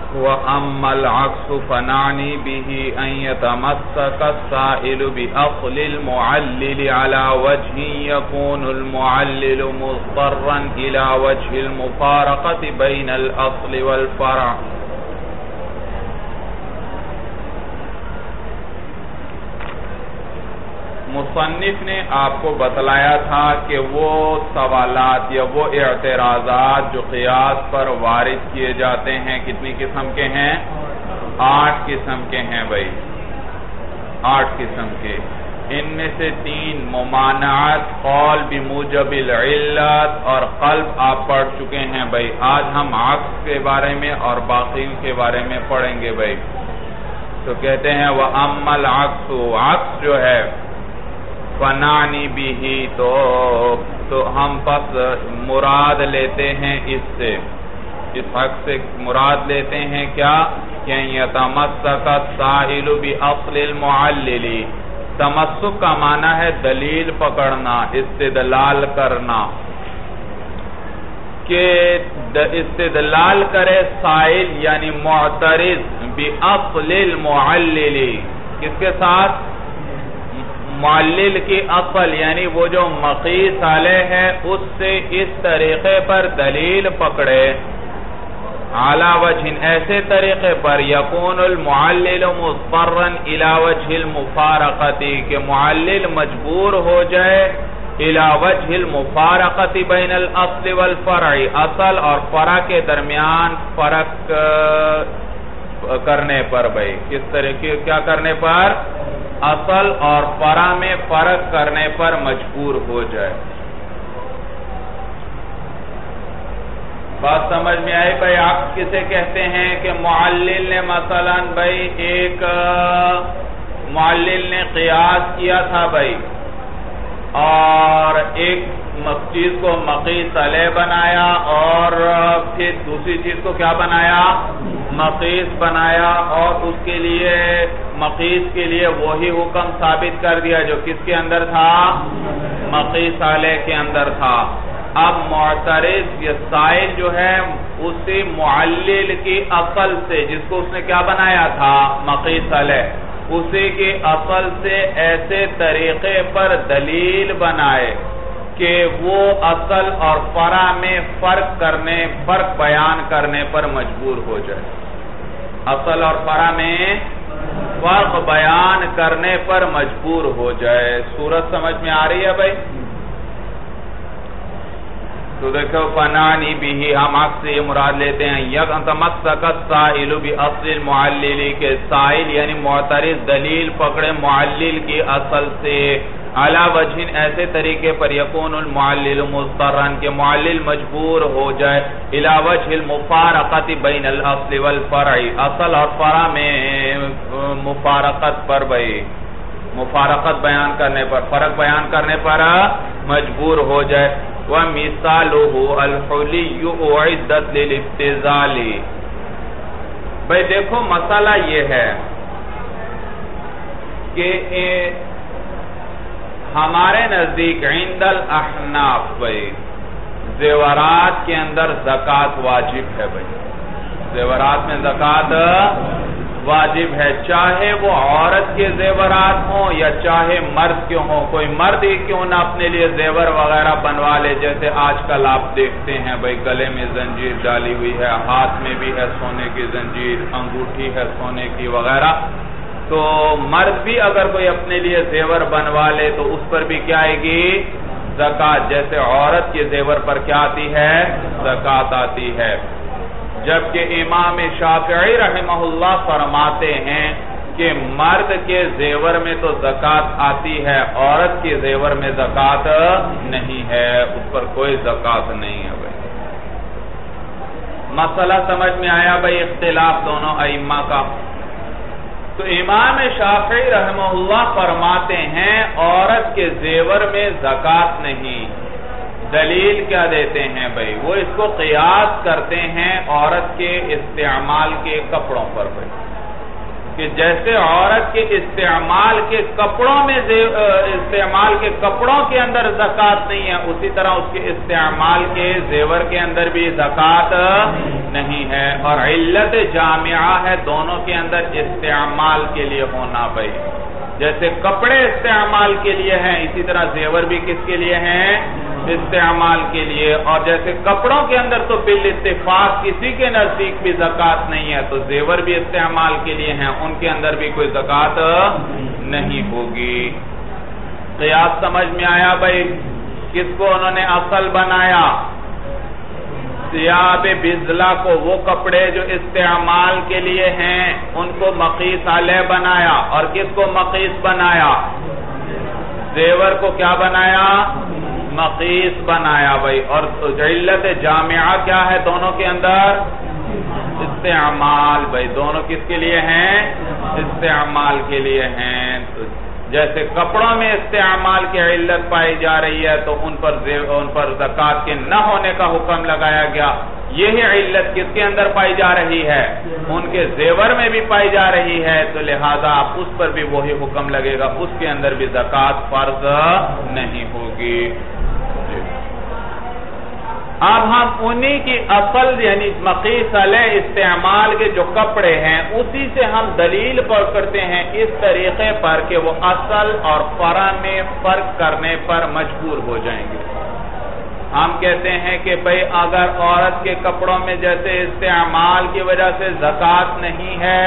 وَأَمَّا الْعَكْسُ فَنَعْنِي بِهِ أَنْ يَتَمَسَّكَ السَّائِلُ بِأَصْلِ الْمُعَلِّلِ عَلَى وَجْهٍ يَكُونُ الْمُعَلِّلُ مُضْطَرًّا إِلَى وَجْهِ الْمُفَارَقَةِ بَيْنَ الْأَصْلِ وَالْفَرْعِ. مصنف نے آپ کو بتلایا تھا کہ وہ سوالات یا وہ اعتراضات جو قیاس پر وارد کیے جاتے ہیں کتنی قسم کے ہیں؟ 8 قسم کے ہیں بھائی، 8 قسم کے. ان میں سے 3 ممانعت، قول بموجب العلت اور قلب آپ پڑھ چکے ہیں بھائی. آج ہم عکس کے بارے میں اور باقی کے بارے میں پڑھیں گے بھائی. تو کہتے ہیں وَأَمَّا الْعَكْسُ، عکس جو ہے فَنَعْنِي بِهِ، تو ہم پس مراد لیتے ہیں اس سے، اس حق سے مراد لیتے ہیں کیا؟ کہ يَتَمَسَّكَ السَّائِلُ بِأَصْلِ الْمُعَلِّلِ. تمسک کا معنی ہے دلیل پکڑنا، استدلال کرنا، کہ استدلال کرے سائل یعنی معترض بِأَصْلِ الْمُعَلِّلِ. کس کے ساتھ؟ معلل کی اصل یعنی وہ جو مقیس علیہ ہے اس سے اس طریقے پر دلیل پکڑے، علی وجہ ایسے طریقے پر یکون المعلل مضطرا الی وجہ المفارقۃ، کہ معلل مجبور ہو جائے الی وجہ المفارقۃ بین الاصل والفرع، اصل اور فرع کے درمیان فرق کرنے پر بھائی. کس طریقے کیا کرنے پر؟ اصل اور فرع میں فرق کرنے پر مجبور ہو جائے. بات سمجھ میں آئی بھائی؟ عکس کسے کہتے ہیں؟ کہ معلل نے مثلا بھائی ایک معلل نے قیاس کیا تھا بھائی، اور ایک چیز کو مقیس علیہ بنایا اور پھر دوسری چیز کو کیا بنایا؟ مقیس بنایا، اور اس کے لیے مقیس کے لیے وہی حکم ثابت کر دیا جو کس کے اندر تھا؟ مقیس علیہ کے اندر تھا. اب معترض یا سائل جو ہے اسی معلل کی اصل سے، جس کو اس نے کیا بنایا تھا؟ مقیس علیہ، اسی کی اصل سے ایسے طریقے پر دلیل بنائے کہ وہ اصل اور فرع میں فرق بیان کرنے پر مجبور ہو جائے. اصل اور فرع میں فرق بیان کرنے پر مجبور ہو جائے. صورت سمجھ میں آ رہی ہے بھائی؟ تو دیکھو فَنَعْنِي بِهِ، ہم عکس سے یہ مراد لیتے ہیں يَتَمَسَّكَ السَّائِلُ بِأَصْلِ الْمُعَلِّلِ، کہ سائل یعنی معترض دلیل پکڑے معلل کی اصل سے، علی وجہ ایسے طریقے پر یکون المعلل مضطرا، کہ معلل مجبور ہو جائے الی وجہ المفارقۃ بین الاصل والفرع، اصل اور فرع میں مفارقت پر بھائی، مفارقت بیان کرنے پر، فرق بیان کرنے پر مجبور ہو جائے. وَمِثَالُهُ الْحُلِيُّ أُعِدَّتْ لِلِابْتِذَالِ. بھائی دیکھو مسئلہ یہ ہے کہ ہمارے نزدیک عند الاحناف بھائی زیورات کے اندر زکوٰۃ واجب ہے بھائی، زیورات میں زکوٰۃ واجب ہے، چاہے وہ عورت کے زیورات ہوں یا چاہے مرد کے ہوں. کوئی مرد ہی کیوں نہ اپنے لیے زیور وغیرہ بنوا لے، جیسے آج کل آپ دیکھتے ہیں بھائی گلے میں زنجیر ڈالی ہوئی ہے، ہاتھ میں بھی ہے سونے کی زنجیر، انگوٹھی ہے سونے کی وغیرہ. تو مرد بھی اگر کوئی اپنے لیے زیور بنوا لے تو اس پر بھی کیا آئے گی؟ زکوٰۃ. جیسے عورت کے زیور پر کیا آتی ہے؟ زکوٰۃ آتی ہے. جبکہ امام شافعی رحمہ اللہ فرماتے ہیں کہ مرد کے زیور میں تو زکوٰۃ آتی ہے، عورت کے زیور میں زکوٰۃ نہیں ہے، اس پر کوئی زکوٰۃ نہیں ہے بھائی. مسئلہ سمجھ میں آیا بھائی؟ اختلاف دونوں ائمہ کا. تو امام شافعی رحمہ اللہ فرماتے ہیں عورت کے زیور میں زکوٰۃ نہیں. دلیل کیا دیتے ہیں بھائی؟ وہ اس کو قیاس کرتے ہیں عورت کے استعمال کے کپڑوں پر بھائی، کہ جیسے عورت کے استعمال کے کپڑوں میں استعمال کے کپڑوں کے اندر زکوٰۃ نہیں ہے، اسی طرح اس کے استعمال کے زیور کے اندر بھی زکوٰۃ نہیں ہے، اور علت جامعہ ہے دونوں کے اندر استعمال کے لیے ہونا بھائی. جیسے کپڑے استعمال کے لیے ہیں اسی طرح زیور بھی کس کے لیے ہیں؟ استعمال کے لیے. اور جیسے کپڑوں کے اندر تو بالاتفاق کسی کے نزدیک بھی زکوٰۃ نہیں ہے تو زیور بھی استعمال کے لیے ہیں، ان کے اندر بھی کوئی زکوٰۃ نہیں ہوگی. قیاس سمجھ میں آیا بھائی؟ کس کو انہوں نے اصل بنایا؟ ثیاب بذلہ کو، وہ کپڑے جو استعمال کے لیے ہیں ان کو مقیس علیہ بنایا. اور کس کو مقیس بنایا؟ زیور کو کیا بنایا؟ مقیس بنایا بھائی. اور علت جامعہ کیا ہے دونوں کے اندر؟ استعمال بھائی. دونوں کس کے لیے ہیں؟ استعمال کے لیے ہیں. جیسے کپڑوں میں استعمال کی علت پائی جا رہی ہے تو ان پر زکوٰۃ کے نہ ہونے کا حکم لگایا گیا. یہی علت کس کے اندر پائی جا رہی ہے؟ ان کے زیور میں بھی پائی جا رہی ہے تو لہذا اس پر بھی وہی حکم لگے گا، اس کے اندر بھی زکوٰۃ فرض نہیں ہوگی. اب ہم انہی کی اصل یعنی مقیس علیہ استعمال کے جو کپڑے ہیں اسی سے ہم دلیل کرتے ہیں اس طریقے پر کہ وہ اصل اور فرع میں فرق کرنے پر مجبور ہو جائیں گے. ہم کہتے ہیں کہ بھئی اگر عورت کے کپڑوں میں جیسے استعمال کی وجہ سے زکوٰۃ نہیں ہے،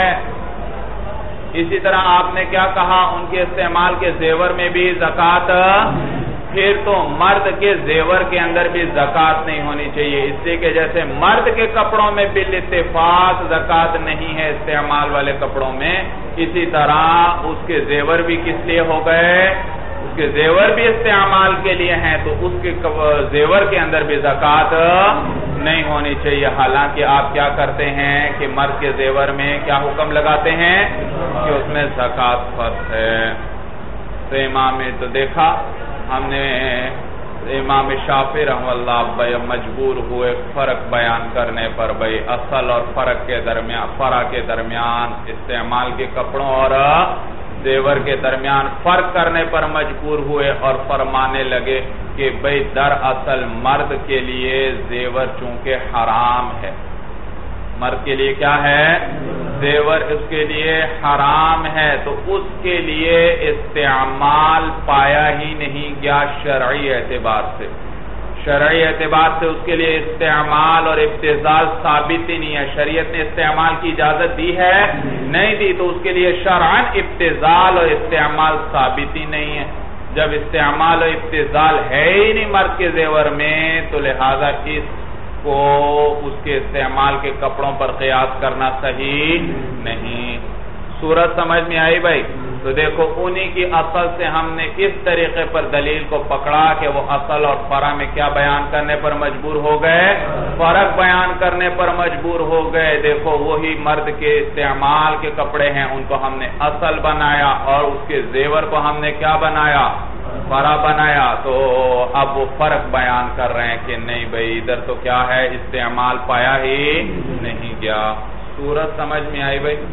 اسی طرح آپ نے کیا کہا؟ ان کے استعمال کے زیور میں بھی زکوٰۃ، پھر تو مرد کے زیور کے اندر بھی زکوٰۃ نہیں ہونی چاہیے، اس لیے کہ جیسے مرد کے کپڑوں میں بالاتفاق زکوٰۃ نہیں ہے استعمال والے کپڑوں میں، اسی طرح اس کے زیور بھی کس لیے ہو گئے؟ اس کے زیور بھی استعمال کے لیے ہیں تو اس کے زیور کے اندر بھی زکوٰۃ نہیں ہونی چاہیے. حالانکہ آپ کیا کرتے ہیں کہ مرد کے زیور میں کیا حکم لگاتے ہیں کہ اس میں زکوٰۃ فرض ہے. تو امام نے تو دیکھا، ہم نے امام شافعی رحمہ اللہ مجبور ہوئے فرق بیان کرنے پر بھئی اصل اور فرع کے درمیان استعمال کے کپڑوں اور زیور کے درمیان فرق کرنے پر مجبور ہوئے اور فرمانے لگے کہ بھئی دراصل مرد کے لیے زیور چونکہ حرام ہے، مرد کے لیے کیا ہے؟ زیور اس کے لیے حرام ہے تو اس کے لیے استعمال پایا ہی نہیں گیا شرعی اعتبار سے. شرعی اعتبار سے اس کے لیے استعمال اور ابتذال ثابت ہی نہیں ہے. شریعت نے استعمال کی اجازت دی ہے؟ نہیں دی. تو اس کے لیے شرعاً ابتذال اور استعمال ثابت ہی نہیں ہے. جب استعمال اور ابتذال ہے ہی نہیں مرد کے زیور میں تو لہذا اس کو اس کے استعمال کے کپڑوں پر قیاس کرنا صحیح نہیں. صورت سمجھ میں آئی بھائی؟ تو دیکھو انہی کی اصل سے ہم نے اس طریقے پر دلیل کو پکڑا کہ وہ اصل اور فرع میں کیا بیان کرنے پر مجبور ہو گئے؟ فرق بیان کرنے پر مجبور ہو گئے. دیکھو وہی مرد کے استعمال کے کپڑے ہیں ان کو ہم نے اصل بنایا اور اس کے زیور کو ہم نے کیا بنایا؟ فرع بنایا. تو اب وہ فرق بیان کر رہے ہیں کہ نہیں بھئی ادھر تو کیا ہے استعمال پایا ہی نہیں گیا. صورت سمجھ میں آئی بھئی؟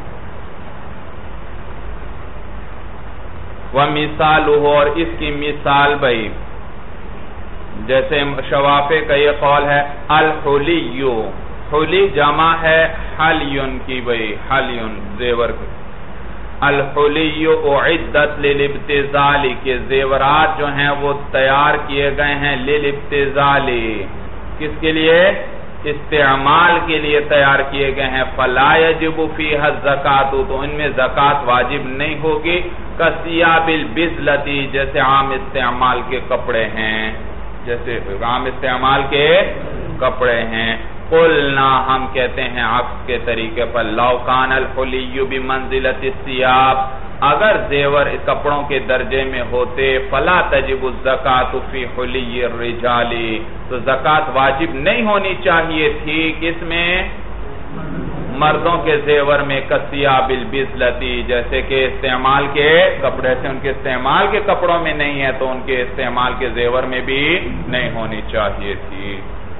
وَمِثَالُهُ اور اس کی مثال بھئی جیسے شوافع کا یہ قول ہے الحلیو، حلی جمع ہے حلیون کی بھئی، حلیون زیور کی. الحلیو اعدت للابتذال کے زیورات جو ہیں وہ تیار کیے گئے ہیں للابتذال، کس کے لیے؟ استعمال کے لیے تیار کیے گئے ہیں. فلا یجب فیہا الزکاۃ تو ان میں زکوٰۃ واجب نہیں ہوگی. کثیاب البذلتی جیسے عام استعمال کے کپڑے ہیں، جیسے عام استعمال کے کپڑے ہیں. قلنا ہم کہتے ہیں عکس کے طریقے پر لو کان الحلی بمنزلۃ الثیاب اگر زیور کپڑوں کے درجے میں ہوتے فلا تجب الزکاۃ فی حلی الرجال تو زکوٰۃ واجب نہیں ہونی چاہیے تھی کس میں؟ مردوں کے زیور میں. کثیاب البذلتی جیسے کہ استعمال کے کپڑے سے ان کے استعمال کے کپڑوں میں نہیں ہے تو ان کے استعمال کے زیور میں بھی نہیں ہونی چاہیے تھی.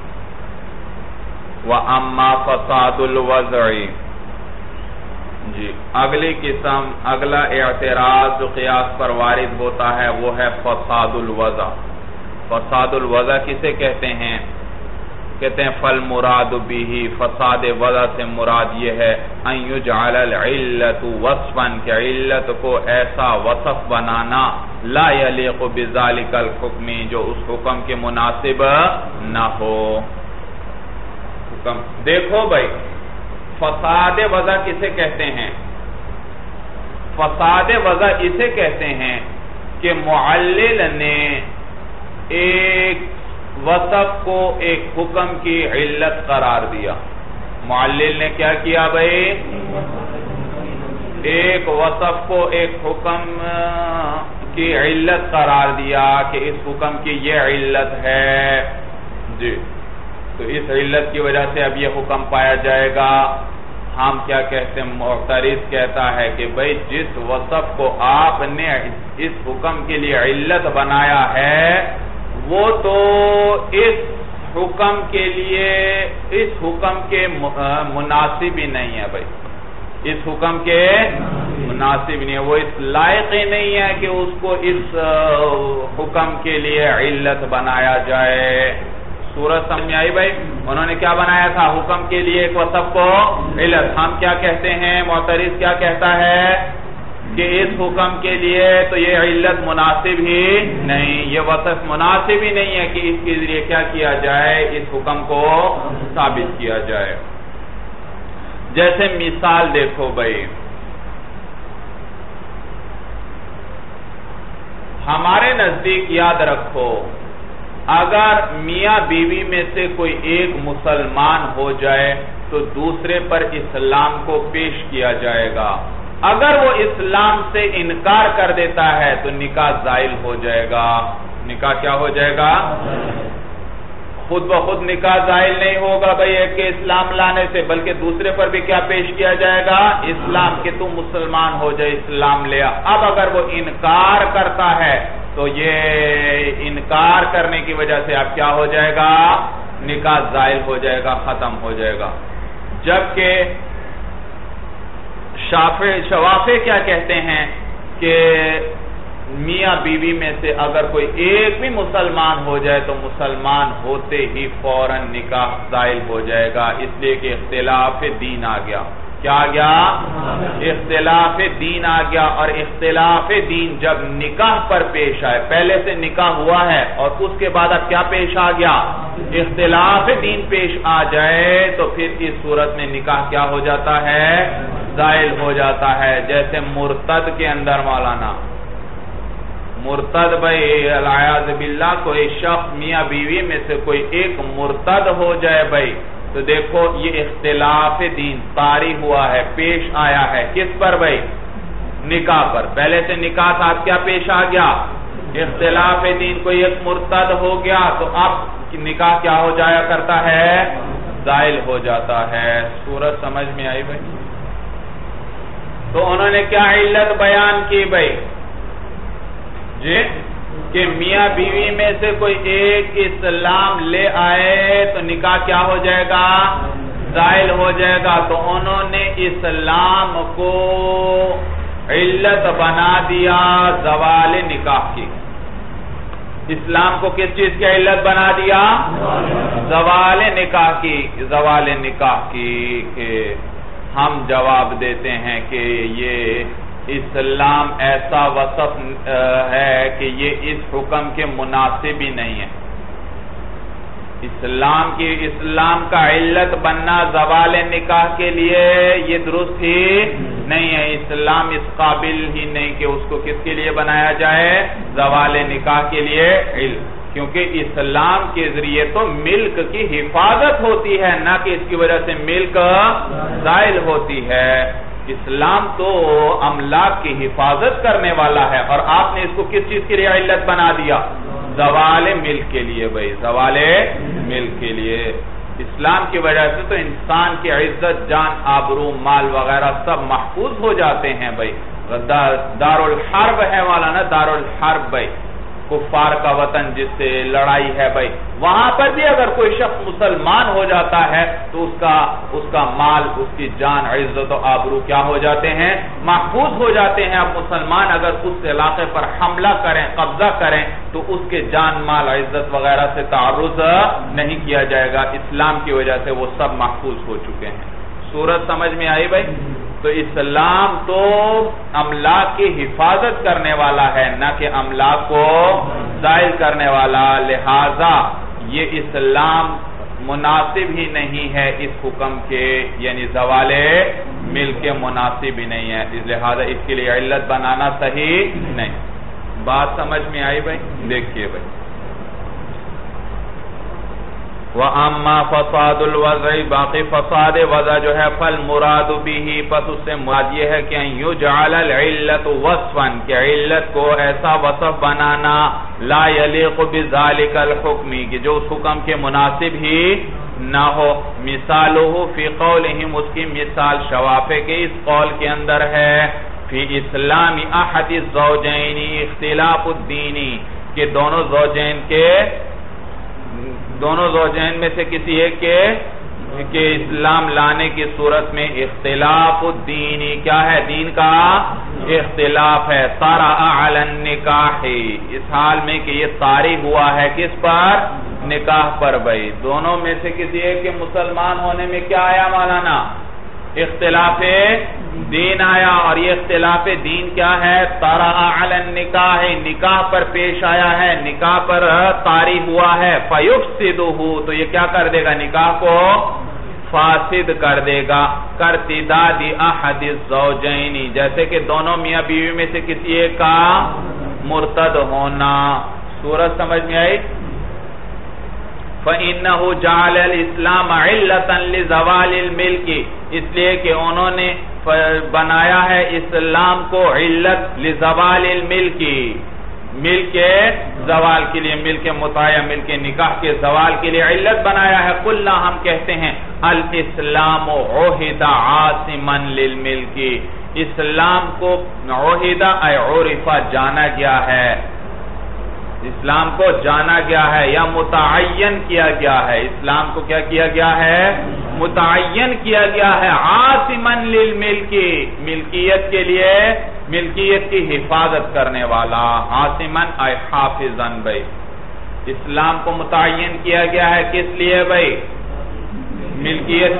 وَأَمَّا فَسَادُ الْوَضْعِ جی اگلی قسم، اگلا اعتراض جو قیاس پر وارد ہوتا ہے وہ ہے فساد الوضع. فساد الوضع کسے کہتے ہیں؟ کہتے ہیں فالمراد به فساد وضع سے مراد یہ ہے ان یجعل العلت وصفا کہ علت کو ایسا وصف بنانا لا یلیق بذالک الحکم جو اس حکم کے مناسب نہ ہو. حکم دیکھو بھائی فساد وضع کسے کہتے ہیں؟ فساد وضع اسے کہتے ہیں کہ معلل نے ایک وصف کو ایک حکم کی علت قرار دیا. معلل نے کیا کیا بھائی؟ ایک وصف کو ایک حکم کی علت قرار دیا کہ اس حکم کی یہ علت ہے جی، تو اس علت کی وجہ سے اب یہ حکم پایا جائے گا. ہم کیا کہتے ہیں؟ معترض کہتا ہے کہ بھئی جس وصف کو آپ نے اس حکم کے لیے علت بنایا ہے وہ تو اس حکم کے لیے اس حکم کے مناسب ہی نہیں ہے بھئی، اس حکم کے مناسب نہیں ہے، وہ اس لائق ہی نہیں ہے کہ اس کو اس حکم کے لیے علت بنایا جائے. سورج سمجھ میں آئی بھائی؟ انہوں نے کیا بنایا تھا؟ حکم کے لیے ایک وصف کو علت. ہم کیا کہتے ہیں؟ معترض کیا کہتا ہے کہ اس حکم کے لیے تو یہ علت مناسب ہی نہیں، یہ وصف مناسب ہی نہیں ہے کہ اس کے ذریعے کیا کیا جائے؟ اس حکم کو ثابت کیا جائے. جیسے مثال دیکھو بھائی، ہمارے نزدیک یاد رکھو اگر میاں بیوی میں سے کوئی ایک مسلمان ہو جائے تو دوسرے پر اسلام کو پیش کیا جائے گا. اگر وہ اسلام سے انکار کر دیتا ہے تو نکاح زائل ہو جائے گا. نکاح کیا ہو جائے گا؟ خود بخود نکاح زائل نہیں ہوگا بھئی ایک کے اسلام لانے سے، بلکہ دوسرے پر بھی کیا پیش کیا جائے گا؟ اسلام، کہ تم مسلمان ہو جائے، اسلام لیا. اب اگر وہ انکار کرتا ہے تو یہ انکار کرنے کی وجہ سے اب کیا ہو جائے گا؟ نکاح زائل ہو جائے گا، ختم ہو جائے گا. جبکہ شوافع کیا کہتے ہیں کہ میاں بیوی میں سے اگر کوئی ایک بھی مسلمان ہو جائے تو مسلمان ہوتے ہی فوراً نکاح زائل ہو جائے گا، اس لیے کہ اختلاف دین آ گیا. کیا آ گیا؟ اختلاف دین آ گیا. اور اختلاف دین جب نکاح پر پیش آئے، پہلے سے نکاح ہوا ہے اور اس کے بعد اب کیا پیش آ گیا؟ اختلاف دین پیش آ جائے تو پھر اس صورت میں نکاح کیا ہو جاتا ہے؟ زائل ہو جاتا ہے. جیسے مرتد کے اندر مولانا، مرتد بھائی العیاذ باللہ کوئی شخص میاں بیوی میں سے کوئی ایک مرتد ہو جائے بھائی، تو دیکھو یہ اختلاف دین طاری ہوا ہے، پیش آیا ہے. کس پر بھائی؟ نکاح پر. پہلے سے نکاح تھا، اب کیا پیش آ گیا؟ اختلاف دین. کوئی ایک مرتد ہو گیا تو اب نکاح کیا ہو جایا کرتا ہے؟ زائل ہو جاتا ہے. صورت سمجھ میں آئی بھائی؟ تو انہوں نے کیا علت بیان کی بھائی جی؟ کہ میاں بیوی میں سے کوئی ایک اسلام لے آئے تو نکاح کیا ہو جائے گا؟ زائل ہو جائے گا. تو انہوں نے اسلام کو علت بنا دیا زوال نکاح کی. اسلام کو کس چیز کی علت بنا دیا؟ زوال نکاح کی. زوال نکاح کی. کہ ہم جواب دیتے ہیں کہ یہ اسلام ایسا وصف ہے کہ یہ اس حکم کے مناسب ہی نہیں ہے. اسلام کا علت بننا زوال نکاح کے لیے یہ درست ہی نہیں ہے. اسلام اس قابل ہی نہیں کہ اس کو کس کے لیے بنایا جائے؟ زوال نکاح کے لیے علم. کیونکہ اسلام کے ذریعے تو ملک کی حفاظت ہوتی ہے، نہ کہ اس کی وجہ سے ملک زائل ہوتی ہے. اسلام تو املاک کی حفاظت کرنے والا ہے، اور آپ نے اس کو کس چیز کے لیے علت بنا دیا؟ زوال ملک کے لیے بھائی، زوال ملک کے لیے. اسلام کی وجہ سے تو انسان کی عزت، جان، آبرو، مال وغیرہ سب محفوظ ہو جاتے ہیں بھائی. دار الحرب ہے مولانا، دار الحرب بھائی. کفار کا وطن جس سے لڑائی ہے بھائی، وہاں پر بھی اگر کوئی شخص مسلمان ہو جاتا ہے تو اس کا مال، اس کی جان، عزت و آبرو کیا ہو جاتے ہیں؟ محفوظ ہو جاتے ہیں۔ اب مسلمان اگر اس علاقے پر حملہ کریں، قبضہ کریں تو اس کے جان، مال، عزت وغیرہ سے تعرض نہیں کیا جائے گا، اسلام کی وجہ سے وہ سب محفوظ ہو چکے ہیں۔ صورت سمجھ میں آئی بھائی؟ تو اسلام تو املاک کی حفاظت کرنے والا ہے، نہ کہ املاک کو زائل کرنے والا، لہذا یہ اسلام مناسب ہی نہیں ہے اس حکم کے، یعنی زوال ملک کے مناسب ہی نہیں ہے، لہذا اس کے لیے علت بنانا صحیح نہیں۔ بات سمجھ میں آئی بھائی؟ دیکھیے بھائی، وَأَمَّا فَصَادُ الْوَضْعِ، باقی فساد وضع جو ہے، فَالْمُرَادُ بِهِ، پس اس سے مراد یہ ہے کہ يُجْعَلَ الْعِلَّةُ وَصْفًا، کہ علت کو ایسا وصف بنانا، لا يَلِيقُ بِذَلِكَ الْحُكْمِ، کہ جو اس حکم کے مناسب ہی نہ ہو۔ مثالہ فی قولہم، اس کی مثال شوافع کے اس قول کے اندر ہے، فی اسلام احد الزوجین اختلاف الدینی، کہ دونوں زوجین میں سے کسی ایک کے اسلام لانے کی صورت میں اختلاف الدینی کیا ہے؟ دین کا اختلاف ہے۔ طرأ علی النکاح، اس حال میں کہ یہ طاری ہوا ہے کس پر؟ نکاح پر بھائی۔ دونوں میں سے کسی ایک کے مسلمان ہونے میں کیا آیا مولانا؟ اختلاف دین آیا، اور یہ اختلاف دین کیا ہے؟ طرأ علی النکاح، نکاح پر پیش آیا ہے، نکاح پر طاری ہوا ہے۔ فیفسدہ، تو یہ کیا کر دے گا؟ نکاح کو فاسد کر دے گا۔ کارتداد احد الزوجین، جیسے کہ دونوں میاں بیوی میں سے کسی ایک کا مرتد ہونا۔ صورت سمجھ میں آئی؟ فَإِنَّهُ جَعَلَ الْإِسْلَامَ عِلَّةً لِزَوَالِ الْمِلْكِ، اس لیے کہ انہوں نے بنایا ہے اسلام کو علت لزوال الملک، ملک کے زوال کے لیے، ملک مطاع، ملک نکاح کے زوال کے لیے علت بنایا ہے۔ قلنا، ہم کہتے ہیں، الاسلام عہد عاصما للملک، اسلام کو عہدہ اے عرفہ جانا گیا ہے، اسلام کو جانا گیا ہے یا متعین کیا گیا ہے۔ اسلام کو کیا کیا گیا ہے؟ متعین کیا گیا ہے، عاصما للملک، ملکیت کے لیے، ملکیت کی حفاظت کرنے والا، عاصما اے حافظا بھائی۔ اسلام کو متعین کیا گیا ہے کس لیے بھائی؟ ملکیت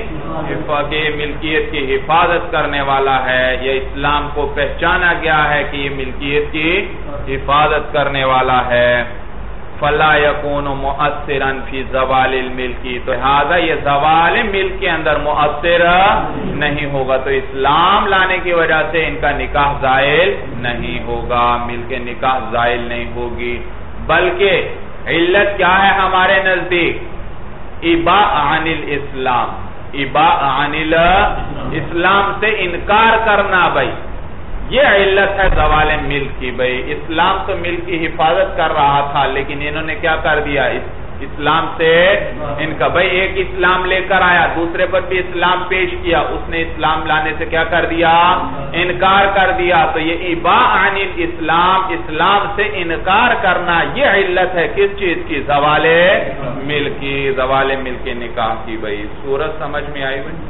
کی حفاظت کرنے والا ہے، یہ اسلام کو پہچانا گیا ہے کہ یہ ملکیت کی حفاظت کرنے والا ہے۔ فَلَا يَكُونُ مُؤَثِّرًا فِي زَوَالِ الْمِلْكِ، تو لہذا یہ زوال ملک کے اندر مؤثر نہیں ہوگا، تو اسلام لانے کی وجہ سے ان کا نکاح زائل نہیں ہوگا، ملک نکاح زائل نہیں ہوگی، بلکہ علت کیا ہے ہمارے نزدیک؟ اباء عن الاسلام، اباء عن الاسلام سے انکار کرنا بھائی، یہ علت ہے زوال ملک کی بھائی۔ اسلام تو ملک کی حفاظت کر رہا تھا، لیکن انہوں نے کیا کر دیا؟ اسلام سے ان کا بھائی، ایک اسلام لے کر آیا، دوسرے پر بھی اسلام پیش کیا، اس نے اسلام لانے سے کیا کر دیا؟ انکار کر دیا۔ تو یہ اباء عن الاسلام، اسلام سے انکار کرنا، یہ علت ہے کس چیز کی؟ زوال ملک کی، زوال ملک نکاح کی بھائی۔ صورت سمجھ میں آئی بھائی؟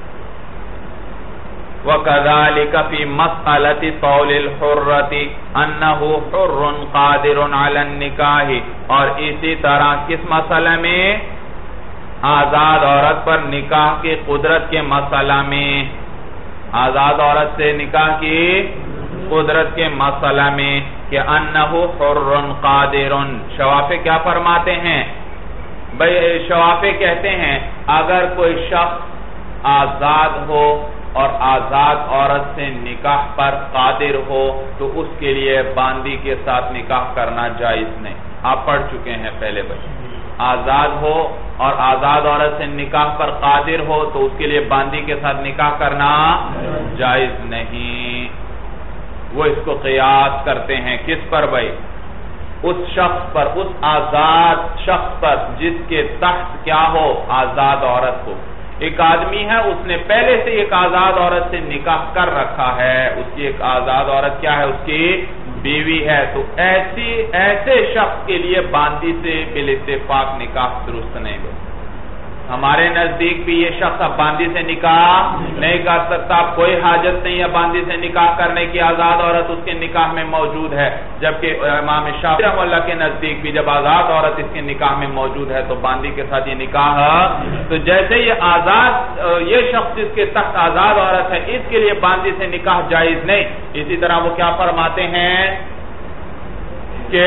وَكَذَلِكَ فِي مَسْأَلَةِ طَوْلِ الْحُرَّةِ أَنَّهُ حُرٌّ قَادِرٌ عَلَى النِّكَاحِ، اور اسی طرح کس مسئلہ میں؟ آزاد عورت پر نکاح کی قدرت کے مسئلہ میں، آزاد عورت سے نکاح کی قدرت کے مسئلہ میں، کہ أَنَّهُ حُرٌّ قَادِرٌ، شوافع کیا فرماتے ہیں بھئی؟ شوافع کہتے ہیں اگر کوئی شخص آزاد ہو اور آزاد عورت سے نکاح پر قادر ہو تو اس کے لیے باندی کے ساتھ نکاح کرنا جائز نہیں۔ آپ پڑھ چکے ہیں پہلے بھائی، آزاد ہو اور آزاد عورت سے نکاح پر قادر ہو تو اس کے لیے باندی کے ساتھ نکاح کرنا جائز نہیں۔ وہ اس کو قیاس کرتے ہیں کس پر بھائی؟ اس شخص پر، اس آزاد شخص پر جس کے تحت کیا ہو؟ آزاد عورت ہو۔ ایک آدمی ہے، اس نے پہلے سے ایک آزاد عورت سے نکاح کر رکھا ہے، اس کی ایک آزاد عورت کیا ہے؟ اس کی بیوی ہے تو ایسے شخص کے لیے باندی سے بالاتفاق نکاح درست نہیں ہے. ہمارے نزدیک بھی یہ شخص اب باندی سے نکاح نہیں کر سکتا. کوئی حاجت نہیں ہے باندی سے نکاح کرنے کی. آزاد عورت اس کے نکاح میں موجود ہے. جبکہ امام شافعی رحمہ اللہ کے نزدیک بھی جب آزاد عورت اس کے نکاح میں موجود ہے تو باندی کے ساتھ یہ نکاح ہے. تو جیسے یہ شخص جس کے تحت آزاد عورت ہے اس کے لیے باندی سے نکاح جائز نہیں. اسی طرح وہ کیا فرماتے ہیں کہ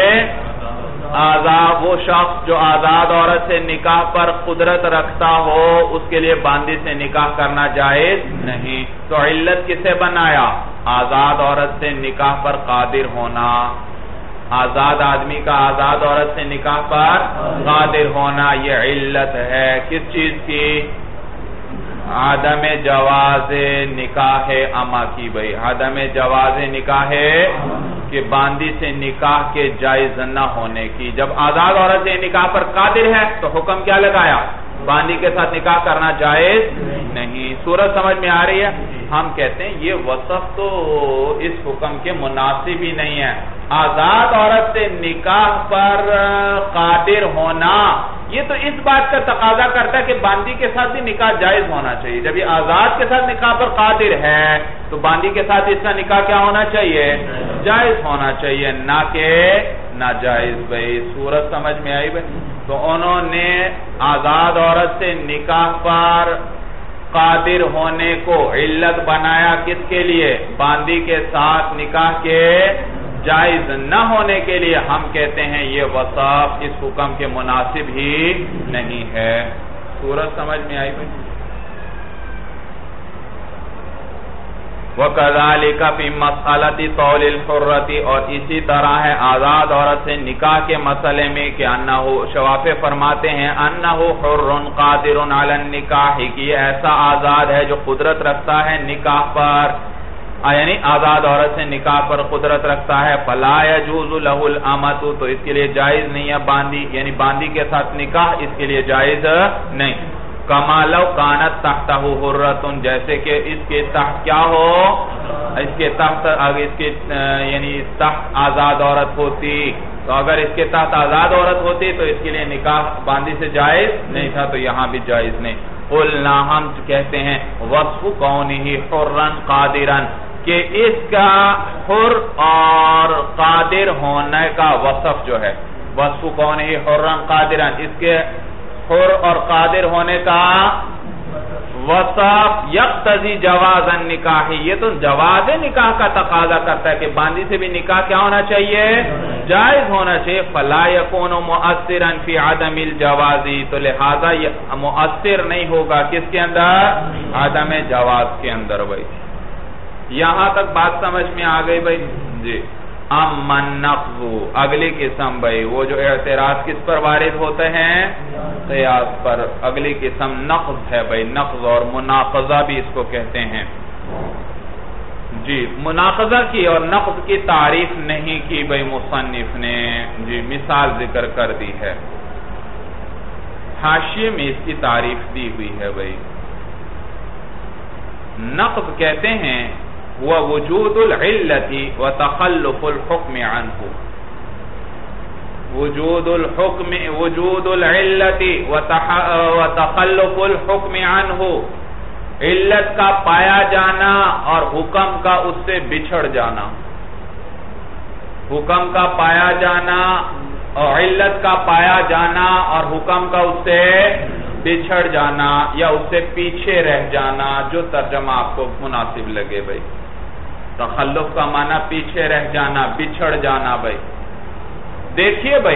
وہ شخص جو آزاد عورت سے نکاح پر قدرت رکھتا ہو اس کے لیے باندی سے نکاح کرنا جائز نہیں. تو علت کسے بنایا؟ آزاد عورت سے نکاح پر قادر ہونا. آزاد آدمی کا آزاد عورت سے نکاح پر قادر ہونا یہ علت ہے. کس چیز کی؟ عدم جواز نکاح اما کی. بھئی عدم جواز نکاح کہ باندی سے نکاح کے جائز نہ ہونے کی. جب آزاد عورت سے نکاح پر قادر ہے تو حکم کیا لگایا؟ باندی کے ساتھ نکاح کرنا جائز نہیں. صورت سمجھ میں آ رہی ہے؟ ہم کہتے ہیں یہ وصف تو اس حکم کے مناسب ہی نہیں ہے. آزاد عورت سے نکاح پر قادر ہونا یہ تو اس بات کا تقاضا کرتا ہے کہ باندی کے ساتھ بھی نکاح جائز ہونا چاہیے. جب یہ آزاد کے ساتھ نکاح پر قادر ہے تو باندی کے ساتھ اس کا نکاح کیا ہونا چاہیے؟ جائز ہونا چاہیے نہ کہ ناجائز. بھئی صورت سمجھ میں آئی بھئی؟ تو انہوں نے آزاد عورت سے نکاح پر قادر ہونے کو علت بنایا. کس کے لیے؟ باندی کے ساتھ نکاح کے جائز نہ ہونے کے لیے. ہم کہتے ہیں یہ وصف اس حکم کے مناسب ہی نہیں ہے. صورت سمجھ میں آئی بھئی؟ وَكَذَلِكَ فِي مَسْأَلَةِ طَوْلِ الْحُرَّةِ اور اسی طرح ہے آزاد عورت سے نکاح کے مسئلے میں کہ شوافع فرماتے ہیں انہو حر قادر علی النکاح کہ یہ ایسا آزاد ہے جو قدرت رکھتا ہے نکاح پر. یعنی آزاد عورت سے نکاح پر قدرت رکھتا ہے. فَلَا يَجُوزُ لَهُ الْأَمَةُ تو اس کے لیے جائز نہیں ہے باندی یعنی باندی کے ساتھ نکاح اس کے لیے جائز نہیں. کما لو کانت تحتہ حرۃ جیسے کہ اس کے تحت کیا ہو؟ اس کے تحت یعنی تحت آزاد عورت ہوتی. تو اگر اس کے تحت آزاد عورت ہوتی تو اس کے لیے نکاح باندی سے جائز نہیں تھا. تو یہاں بھی جائز نہیں. قلنا ہم کہتے ہیں وصف کونہ حرا قادرا کہ اس کا حر اور قادر ہونے کا وصف جو ہے وصف کونہ حرا قادرا اس کے حر اور قادر ہونے کا وصف یقتضی جواز النکاح یہ تو جواز نکاح کا تقاضا کرتا ہے کہ باندی سے بھی نکاح کیا ہونا چاہیے؟ جائز ہونا چاہیے. فلا یکون مؤثرا فی عدم الجواز تو لہذا یہ مؤثر نہیں ہوگا کس کے اندر؟ عدم جواز کے اندر. بھائی یہاں تک بات سمجھ میں آ گئی بھائی جی. اما النقض اگلی قسم بھائی وہ جو اعتراض کس پر وارد ہوتے ہیں؟ قیاس پر. اگلی قسم نقض ہے بھائی. نقض اور مناقضہ بھی اس کو کہتے ہیں. جی مناقضہ کی اور نقض کی تعریف نہیں کی بھائی مصنف نے. جی مثال ذکر کر دی ہے. حاشیے میں اس کی تعریف دی ہوئی ہے بھائی. نقض کہتے ہیں ووجود العلت وتخلف الحكم عنه وجود العلت وتخلف الحكم عنه علت کا پایا جانا اور حکم کا اس سے بچھڑ جانا. حکم کا پایا جانا اور علت کا پایا جانا اور حکم کا اس سے بچھڑ جانا یا اس سے پیچھے رہ جانا جو ترجمہ آپ کو مناسب لگے بھائی. تخلف کا معنی پیچھے رہ جانا بچھڑ جانا بھائی. دیکھیے بھائی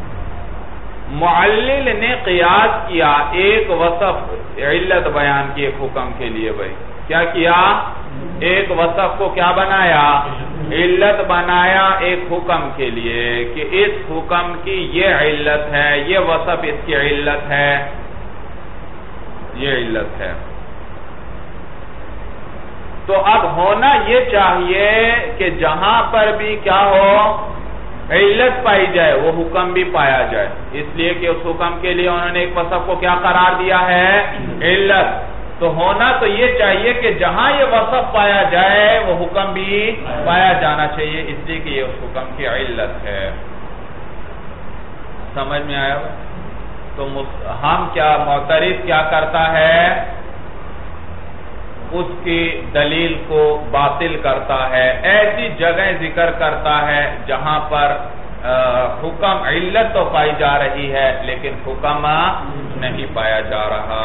معلل نے قیاس کیا ایک وصف علت بیان کی ایک حکم کے لیے بھائی. کیا کیا؟ ایک وصف کو کیا بنایا؟ علت بنایا ایک حکم کے لیے کہ اس حکم کی یہ علت ہے یہ وصف اس کی علت ہے یہ علت ہے. تو اب ہونا یہ چاہیے کہ جہاں پر بھی کیا ہو علت پائی جائے وہ حکم بھی پایا جائے. اس لیے کہ اس حکم کے لیے انہوں نے ایک وصف کو کیا قرار دیا ہے؟ علت. تو ہونا تو یہ چاہیے کہ جہاں یہ وصف پایا جائے وہ حکم بھی پایا جانا چاہیے، اس لیے کہ یہ اس حکم کی علت ہے۔ سمجھ میں آیا؟ تو ہم کیا معترض کیا کرتا ہے؟ اس کی دلیل کو باطل کرتا ہے، ایسی جگہ ذکر کرتا ہے جہاں پر حکم علت تو پائی جا رہی ہے لیکن حکم نہیں پایا جا رہا،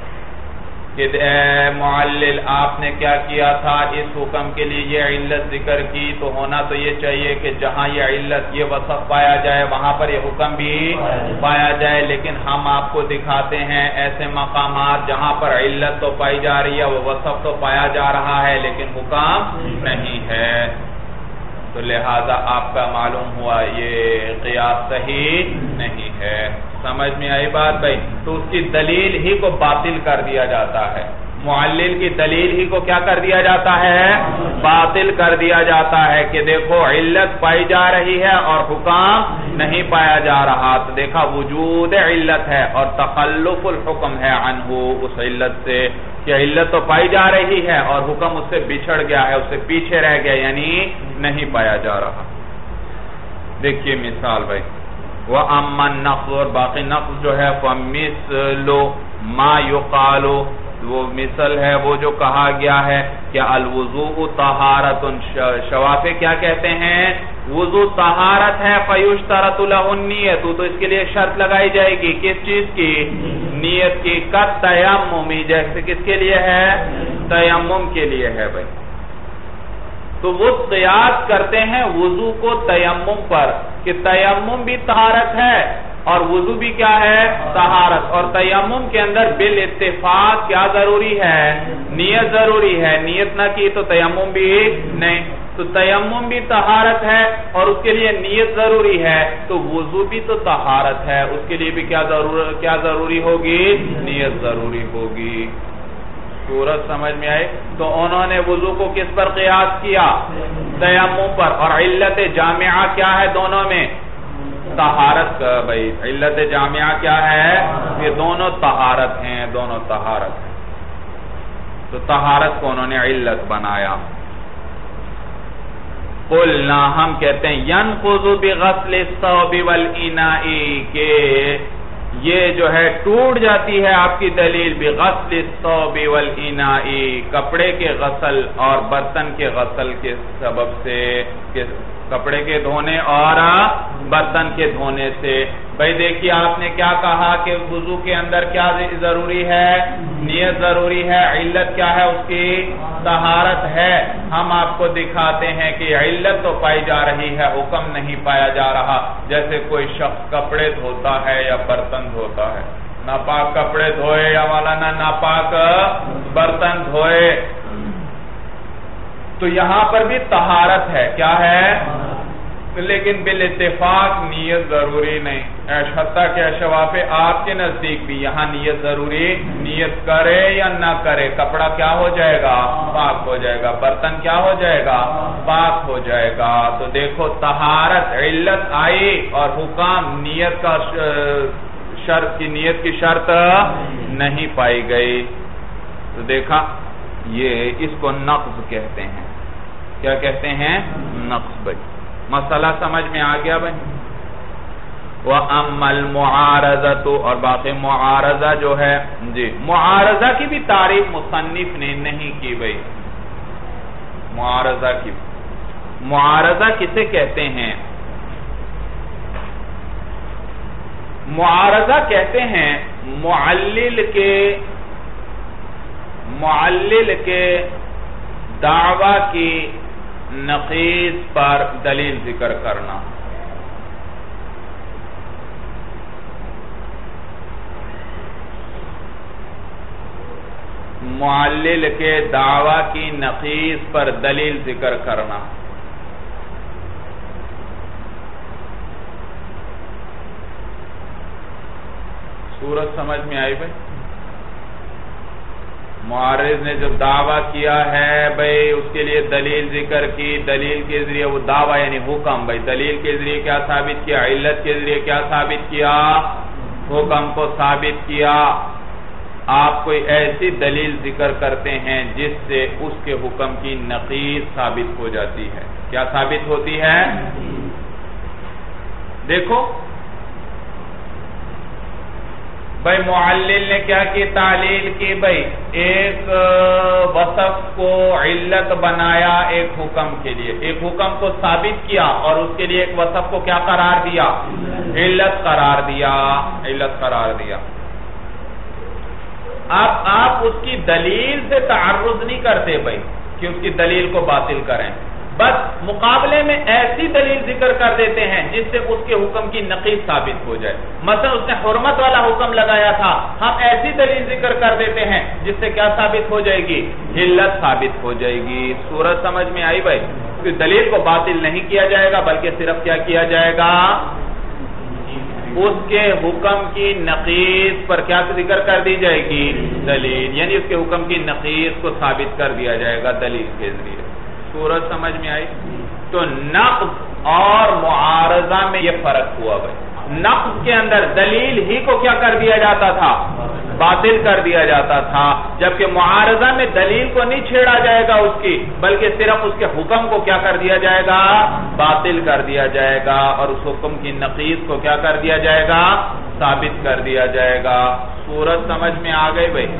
کہ اے معلل آپ نے کیا کیا تھا، اس حکم کے لیے یہ علت ذکر کی، تو ہونا تو یہ چاہیے کہ جہاں یہ علت یہ وصف پایا جائے وہاں پر یہ حکم بھی پایا جائے، لیکن ہم آپ کو دکھاتے ہیں ایسے مقامات جہاں پر علت تو پائی جا رہی ہے، وہ وصف تو پایا جا رہا ہے لیکن حکم نہیں ہے، تو لہذا آپ کا معلوم ہوا یہ قیاس صحیح نہیں ہے۔ سمجھ میں آئی بات بھائی؟ تو اس کی دلیل ہی کو باطل کر دیا جاتا ہے، معلل کی دلیل ہی کو کیا کر دیا جاتا ہے؟ باطل کر دیا جاتا ہے کہ دیکھو علت پائی جا رہی ہے اور حکم نہیں پایا جا رہا، تو دیکھا وجود علت ہے اور تخلف الحکم ہے عنہ، اس علت سے کہ علت تو پائی جا رہی ہے اور حکم اس سے بچھڑ گیا ہے، اس سے پیچھے رہ گیا، یعنی نہیں پایا جا رہا۔ دیکھیے مثال بھائی، وَأَمَّا النَّقْضُ، اور باقی نقض جو ہے فَمِثْلُ مَا يُقَالُ، وہ مثل ہے وہ جو کہا گیا ہے کہ الوضوء طہارت، شوافع کیا کہتے ہیں؟ وضو طہارت ہے، فَيُشْتَرَطُ لَهُ النِّيَّةُ، تو اس کے لیے شرط لگائی جائے گی، کس چیز کی؟ نیت کی، کالتیمم، جیسے کس کے لیے ہے؟ تیمم کے لیے ہے بھائی۔ تو وہ قیاس کرتے ہیں وضو کو تیمم پر کہ تیمم بھی طہارت ہے اور وضو بھی کیا ہے؟ طہارت، اور تیمم کے اندر بالاتفاق کیا ضروری ہے؟ نیت ضروری ہے، نیت نہ کی تو تیمم بھی نہیں، تو تیمم بھی طہارت ہے اور اس کے لیے نیت ضروری ہے، تو وضو بھی تو طہارت ہے، اس کے لیے بھی کیا ضروری ہوگی؟ نیت ضروری ہوگی۔ صورت سمجھ میں آئے؟ تو انہوں نے وضو کو کس پر قیاس کیا؟ تیمم پر، اور علت جامعہ کیا ہے دونوں میں؟ طہارت کا بھائی، علت جامعہ کیا ہے؟ یہ دونوں طہارت ہیں، دونوں طہارت ہیں، تو طہارت کو انہوں نے علت بنایا۔ قلنا، ہم کہتے ہیں ينقض بغسل الثوب والاناء، کہ یہ جو ہے ٹوٹ جاتی ہے آپ کی دلیل بغسل الثوب والاناء، کپڑے کے غسل اور برتن کے غسل کے سبب سے، کپڑے کے دھونے اور برتن کے دھونے سے۔ بھائی دیکھیے آپ نے کیا کہا کہ وضو کے اندر کیا ضروری ہے؟ نیت ضروری ہے، علت کیا ہے اس کی؟ طہارت ہے۔ ہم آپ کو دکھاتے ہیں کہ علت تو پائی جا رہی ہے، حکم نہیں پایا جا رہا، جیسے کوئی شخص کپڑے دھوتا ہے یا برتن دھوتا ہے، ناپاک کپڑے دھوئے یا مولانا ناپاک برتن دھوئے، تو یہاں پر بھی طہارت ہے، کیا ہے؟ لیکن بالاتفاق نیت ضروری نہیں، حتیٰ کہ شوافع آپ کے نزدیک بھی یہاں نیت ضروری، نیت کرے یا نہ کرے کپڑا کیا ہو جائے گا؟ پاک ہو جائے گا، برتن کیا ہو جائے گا؟ پاک ہو جائے گا۔ تو دیکھو طہارت علت آئی اور حکم نیت کا شرط کی، نیت کی شرط نہیں پائی گئی، تو دیکھا یہ اس کو نقض کہتے ہیں۔ کیا کہتے ہیں؟ نقض۔ بھائی مسئلہ سمجھ میں آ گیا بھائی؟ وَأَمَّا الْمُعَارَضَةُ، اور باقی معارضہ جو ہے، جی معارضہ کی بھی تعریف مصنف نے نہیں کی بھائی، معارضہ کی، معارضہ کسے کہتے ہیں؟ معارضہ کہتے ہیں معلل کے دعویٰ کی نقیض پر دلیل ذکر کرنا۔ معلل کے دعویٰ کی نقیض پر دلیل ذکر کرنا۔ صورت سمجھ میں آئی بھائی؟ معارض نے جو دعویٰ کیا ہے بھائی اس کے لیے دلیل ذکر کی، دلیل کے ذریعے وہ دعویٰ یعنی حکم، بھائی دلیل کے ذریعے کیا ثابت کیا؟ علت کے ذریعے کیا ثابت کیا؟ حکم کو ثابت کیا۔ آپ آپ کوئی ایسی دلیل ذکر کرتے ہیں جس سے اس کے حکم کی نقیض ثابت ہو جاتی ہے. کیا ثابت ہوتی ہے؟ دیکھو بھائی معلل نے کیا کی تعلیل کی، بھائی ایک وصف کو علت بنایا ایک حکم کے لیے، ایک حکم کو ثابت کیا اور اس کے لیے ایک وصف کو کیا قرار دیا؟ علت قرار دیا، علت قرار دیا. اب آپ اس کی دلیل سے تعرض نہیں کرتے بھائی کہ اس کی دلیل کو باطل کریں، بس مقابلے میں ایسی دلیل ذکر کر دیتے ہیں جس سے اس کے حکم کی نقیض ثابت ہو جائے. مثلا اس نے حرمت والا حکم لگایا تھا، ہم ایسی دلیل ذکر کر دیتے ہیں جس سے کیا ثابت ہو جائے گی؟ علت ثابت ہو جائے گی. صورت سمجھ میں آئی بھائی؟ اس دلیل کو باطل نہیں کیا جائے گا بلکہ صرف کیا کیا جائے گا؟ اس کے حکم کی نقیض پر کیا ذکر کر دی جائے گی؟ دلیل. یعنی اس کے حکم کی نقیض کو ثابت کر دیا جائے گا دلیل کے ذریعے. صورت سمجھ میں آئی؟ تو نقض اور معارضہ میں یہ فرق ہوا بھائی. نقض کے اندر دلیل ہی کو کیا کر دیا جاتا تھا؟ باطل کر دیا جاتا تھا، جبکہ معارضہ میں دلیل کو نہیں چھیڑا جائے گا اس کی، بلکہ صرف اس کے حکم کو کیا کر دیا جائے گا؟ باطل کر دیا جائے گا، اور اس حکم کی نقیض کو کیا کر دیا جائے گا؟ ثابت کر دیا جائے گا. صورت سمجھ میں آ گئی بھائی؟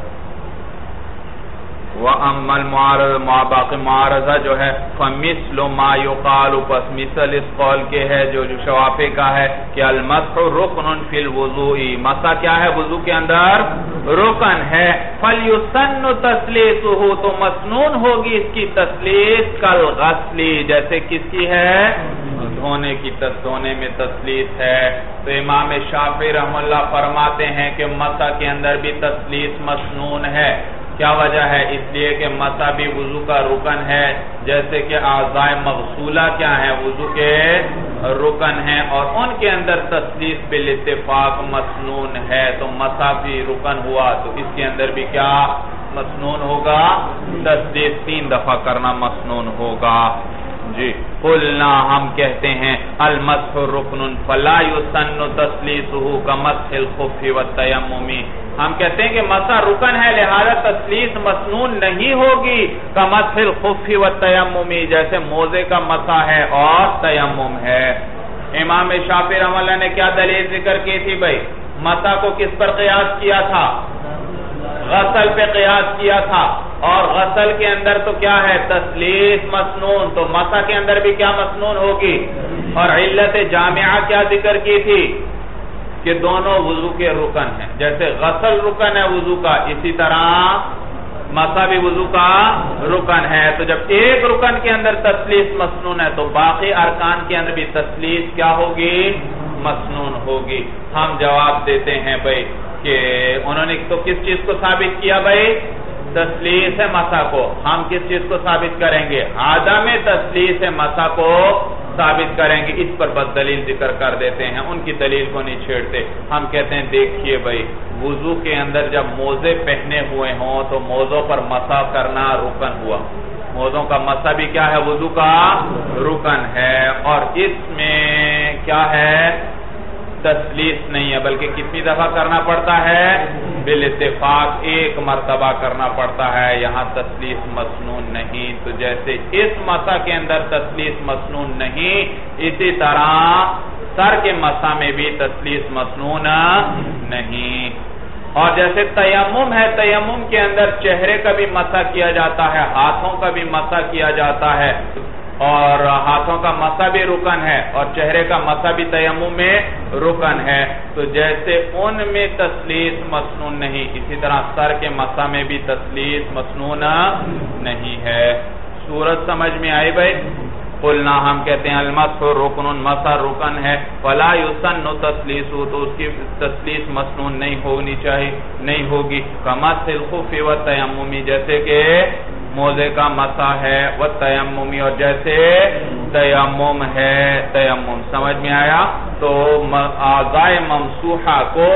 وَأَمَّا الْمُعَارَضَةُ باقی معارضہ جو ہے فَمِثْلُ مَا يُقَالُ پس مثل اس قول کے ہے جو شوافی کا ہے کہ المسح رکن فی الوضوء، مسح کیا ہے؟ وضو کے اندر رکن ہے. فَلْيُسَنُّ تَسْلِيسُهُ تو مسنون ہوگی اس کی تسلیس کالغسل، جیسے کس کی ہے؟ دھونے کی، دھونے میں تسلیس ہے. تو امام شافعی رحم اللہ فرماتے ہیں کہ مسح کے اندر بھی تسلیس مسنون ہے. کیا وجہ ہے؟ اس لیے کہ مسح بھی وضو کا رکن ہے، جیسے کہ اعضاء مغسولہ کیا ہیں؟ وضو کے رکن ہیں، اور ان کے اندر تسلیس بالاتفاق مسنون ہے. تو مسح بھی رکن ہوا تو اس کے اندر بھی کیا مسنون ہوگا؟ تسلیس 3 دفعہ کرنا مسنون ہوگا. جی قلنا ہم کہتے ہیں المسح رکن فلا یسن تسلیسہ کمسح الخف والتیمم، ہم کہتے ہیں کہ مسح رکن ہے لہذا تسلیس مسنون نہیں ہوگی کمسح الخف والتیمم، جیسے موزے کا مسح ہے اور تیمم ہے. امام شافعی رحمہ اللہ نے کیا دلیل ذکر کی تھی بھائی؟ مسح کو کس پر قیاس کیا تھا؟ غسل پہ قیاس کیا تھا، اور غسل کے اندر تو کیا ہے؟ تسلیس مسنون، تو مسح کے اندر بھی کیا مسنون ہوگی؟ اور علت جامعہ کیا ذکر کی تھی؟ کہ دونوں وضو کے رکن ہیں، جیسے غسل رکن ہے وضو کا، اسی طرح مسح بھی وضو کا رکن ہے. تو جب ایک رکن کے اندر تسلیس مسنون ہے تو باقی ارکان کے اندر بھی تسلیس کیا ہوگی؟ مسنون ہوگی. ہم جواب دیتے ہیں بھائی کہ انہوں نے تو کس چیز کو ثابت کیا بھائی؟ تسلیس مسح کو. ہم کس چیز کو ثابت کریں گے؟ عدم تسلیس مسح کو ثابت کریں گے. اس پر بس دلیل ذکر کر دیتے ہیں، ان کی دلیل کو نہیں چھیڑتے. ہم کہتے ہیں دیکھیے بھائی وضو کے اندر جب موزے پہنے ہوئے ہوں تو موزوں پر مسح کرنا رکن ہوا. موزوں کا مسح بھی کیا ہے؟ وضو کا رکن ہے. اور اس میں کیا ہے؟ تسلیس نہیں ہے، بلکہ کتنی دفعہ کرنا پڑتا ہے؟ بالاتفاق 1 مرتبہ کرنا پڑتا ہے. یہاں تسلیس مسنون نہیں. تو جیسے اس مسح کے اندر تسلیس مسنون نہیں، اسی طرح سر کے مسح میں بھی تسلیس مسنون نہیں. اور جیسے تیمم ہے، تیمم کے اندر چہرے کا بھی مسح کیا جاتا ہے، ہاتھوں کا بھی مسح کیا جاتا ہے، اور ہاتھوں کا مسح بھی رکن ہے اور چہرے کا مسح بھی تیمم میں رکن ہے. تو جیسے ان میں تسلیس مسنون نہیں، اسی طرح سر کے مسح میں بھی تسلیس مسنون نہیں ہے. صورت سمجھ میں آئی بھائی؟ قلنا ہم کہتے ہیں المسح رکن، مسح رکن ہے، فلا یسن تسلیس تو اس کی تسلیس مسنون نہیں ہونی چاہیے، نہیں ہوگی. کمسح الخف والتیمم جیسے کہ موزے کا مسح ہے، والتیمم اور جیسے تیمم ہے. تیمم سمجھ میں آیا؟ تو اعضاء ممسوحہ کو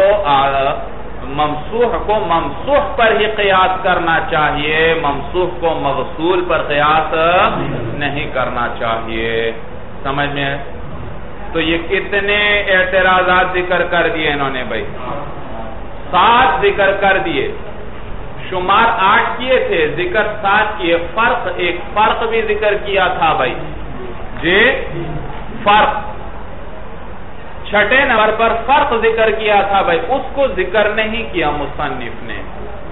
ممسوح پر ہی قیاس کرنا چاہیے، ممسوح کو مغسول پر قیاس نہیں کرنا چاہیے. سمجھ میں ہے؟ تو یہ کتنے اعتراضات ذکر کر دیے انہوں نے بھائی؟ 7 ذکر کر دیے، شمار 8 کیے تھے، ذکر 7 کیے، ایک فرق بھی ذکر کیا تھا بھائی جی، فرق 6 نمبر پر فرق ذکر کیا تھا بھائی، اس کو ذکر نہیں کیا مصنف نے.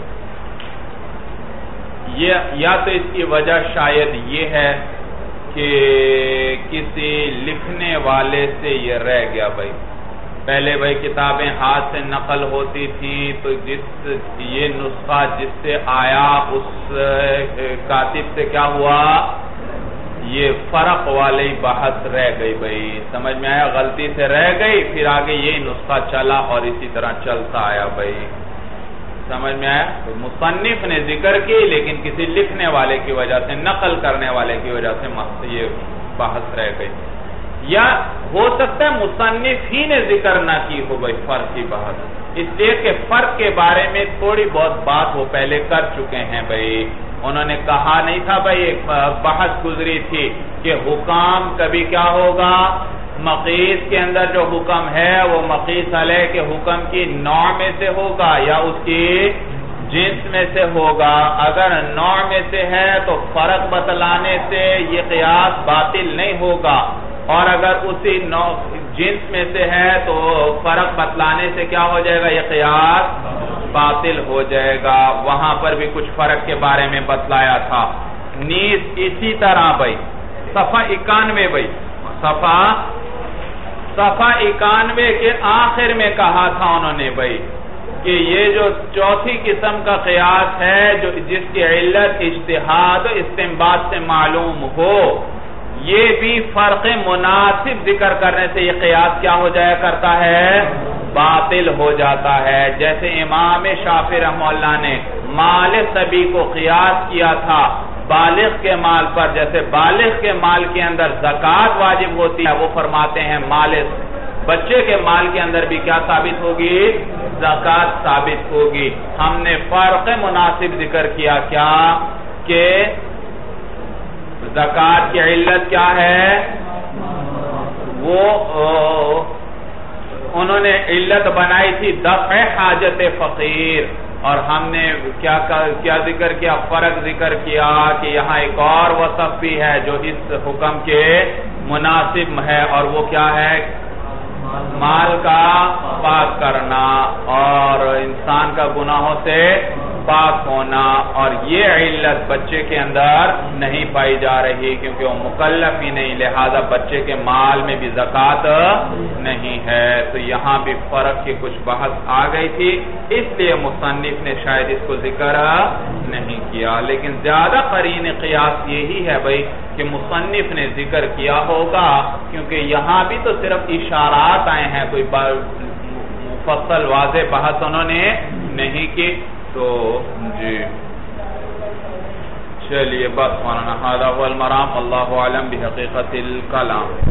یا تو اس کی وجہ شاید یہ ہے کہ کسی لکھنے والے سے یہ رہ گیا بھائی. پہلے بھائی کتابیں ہاتھ سے نقل ہوتی تھیں تو یہ نسخہ جس سے آیا اس کاتب سے کیا ہوا، یہ فرق والی بحث رہ گئی بھائی، سمجھ میں آیا، غلطی سے رہ گئی، پھر آگے یہی نسخہ چلا اور اسی طرح چلتا آیا بھائی، سمجھ میں آیا. تو مصنف نے ذکر کی لیکن کسی لکھنے والے کی وجہ سے، نقل کرنے والے کی وجہ سے یہ بحث رہ گئی. یا ہو سکتا ہے مصنف ہی نے ذکر نہ کی ہو بھائی فرق کی بحث، اس لیے کہ فرق کے بارے میں تھوڑی بہت بات وہ پہلے کر چکے ہیں بھائی. انہوں نے کہا نہیں تھا بھائی، ایک بحث گزری تھی کہ حکام کبھی کیا ہوگا، مقیس کے اندر جو حکم ہے وہ مقیس علیہ کے حکم کی نوع میں سے ہوگا یا اس کی جنس میں سے ہوگا. اگر نوع میں سے ہے تو فرق بتلانے سے یہ قیاس باطل نہیں ہوگا، اور اگر اسی جنس میں سے ہے تو فرق بتلانے سے کیا ہو جائے گا، یہ قیاس باطل ہو جائے گا. وہاں پر بھی کچھ فرق کے بارے میں بتلایا تھا. نیز اسی طرح بھائی صفحہ 91 بھائی، صفحہ 91 کے آخر میں کہا تھا انہوں نے بھائی کہ یہ جو چوتھی قسم کا قیاس ہے جس کی علت اجتہاد و استنباط سے معلوم ہو، یہ بھی فرق مناسب ذکر کرنے سے یہ قیاس کیا ہو جایا کرتا ہے، باطل ہو جاتا ہے. جیسے امام شافعی رحمہ اللہ نے مال صبی کو قیاس کیا تھا بالغ کے مال پر، جیسے بالغ کے مال کے اندر زکوٰۃ واجب ہوتی ہے، وہ فرماتے ہیں مال بچے کے مال کے اندر بھی کیا ثابت ہوگی، زکوٰۃ ثابت ہوگی. ہم نے فرق مناسب ذکر کیا کیا کہ زکوٰۃ کی علت کیا ہے، وہ انہوں نے علت بنائی تھی دفع حاجت فقیر، اور ہم نے کیا ذکر کیا، فرق ذکر کیا کہ یہاں ایک اور وصف بھی ہے جو اس حکم کے مناسب ہے، اور وہ کیا ہے، مال کا پاک کرنا اور انسان کا گناہوں سے پاک ہونا. اور یہ علت بچے کے اندر نہیں پائی جا رہی کیونکہ وہ مکلف ہی نہیں، لہذا بچے کے مال میں بھی زکوٰۃ نہیں ہے. تو یہاں بھی فرق کی کچھ بحث آ گئی تھی، اس لیے مصنف نے شاید اس کو ذکر نہیں کیا. لیکن زیادہ قرین قیاس یہی ہے بھائی کہ مصنف نے ذکر کیا ہوگا، کیونکہ یہاں بھی تو صرف اشارات آئے ہیں، کوئی مفصل واضح بحث انہوں نے نہیں کی. تو جی چلیے بس مولانا، ھذا هو المرام، اللہ اعلم بحقیقت الکلام.